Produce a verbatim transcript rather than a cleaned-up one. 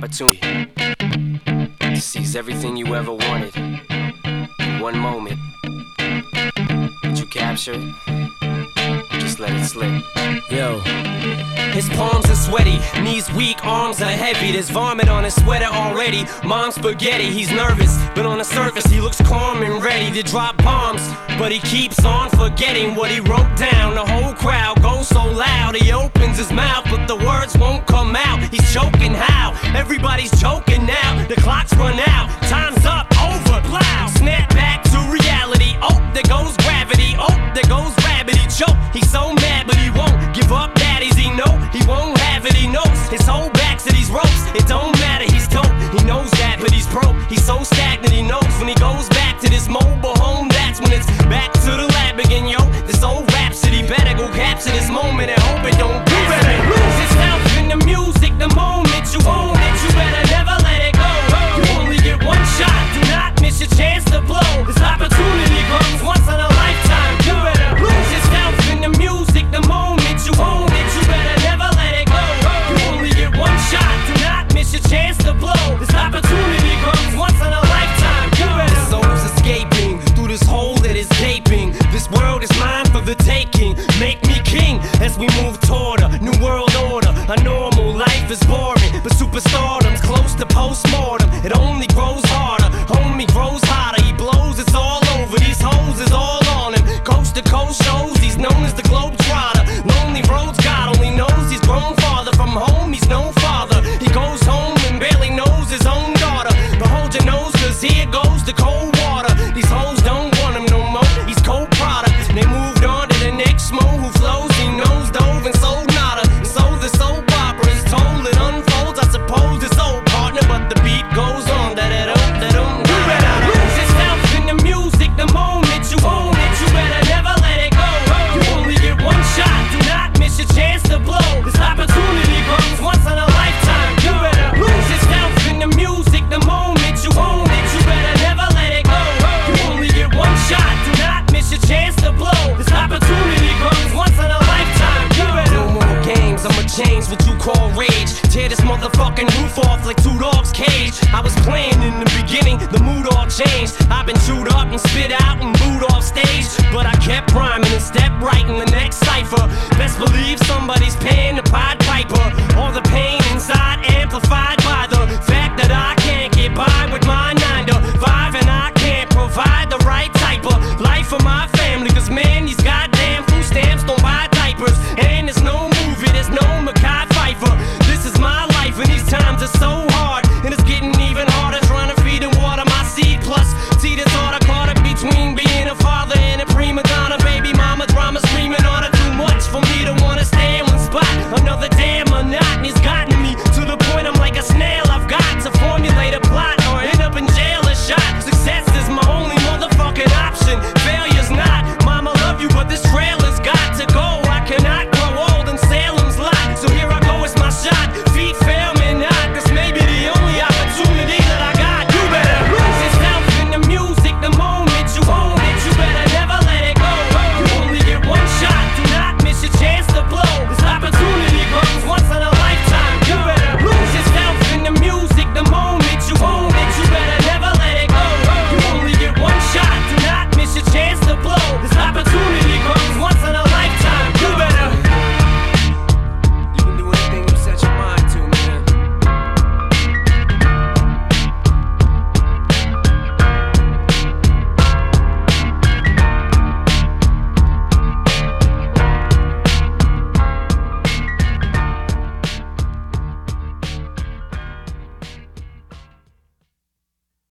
opportunity to seize everything you ever wanted in one moment. Did you capture it? Just let it slip. Yo. His palms are sweaty, knees weak, arms are heavy. There's vomit on his sweater already. Mom's spaghetti, he's nervous, but on the surface he looks calm and ready to drop bombs. But he keeps on forgetting what he wrote down. The whole crowd goes so loud, he opens his mouth, but the words won't come out. He's choking how? Everybody's choking now. The clock's run out, time's up, over, plow. Snap back to reality, oh, there goes gravity. Oh, there goes rabbit, he choke. He's so mad, but he won't give up. Daddies, he know he won't have it, he knows his whole back to these ropes. It don't matter, he's dope, he knows that, but he's broke. He's so stagnant, he knows when he goes back to this mobile home, that's when it's back to the lab again, yo. This old rhapsody better go capture this moment and hope it don't do it. Lose yourself in the music the moment you own it. You better never let it go. You only get one shot, do not miss your chance to blow. This opportunity comes once in a lifetime. You better lose yourself in the music the moment you own it. You better never let it go. You only get one shot, do not miss your chance to blow. This opportunity comes once in a lifetime. You better. The soul's escaping through this hole that is gaping. This world is mine for the taking. Make me king as we move toward a new world order. A normal life is boring, but superstardom's close to postmortem. It only grows harder, homie grows hotter. He blows, it's all over. These hoes is all on him. Coast to coast shows, he's known as the Globetrotter. Lonely roads, God only knows he's grown farther from home. He's no father. He goes home and barely knows his own daughter. But hold your nose, cause here goes the cold water. These hoes don't want him no more. He's cold product. They moved on to the next mo who flows. He knows dove and sold nada. So the soap opera is told, it unfolds. I suppose it's old partner, but the beat goes on. That it don't, that don't. You better lose yourself in the music the moment you own it. You better never let it go. You only get one shot, do not miss your chance to blow. This opportunity comes once in a lifetime. You better lose yourself in the music the moment you own it. You better never let it go. You only get one shot, do not miss your chance to blow. This opportunity comes once in a lifetime. You better. No more games, I'ma change what you call rage. Tear this motherfucking roof off like two dogs' cage. I was playing in the beginning, the mood all changed. I've been chewed up and spit out and booed off stage, but I kept rhyming and stepped right in the next cipher. Best believe somebody's paying the Pied Piper. All the pain inside amplified by the fact that I can't get by with my nine to five, and I can't provide the right type of life for my family. Cause man,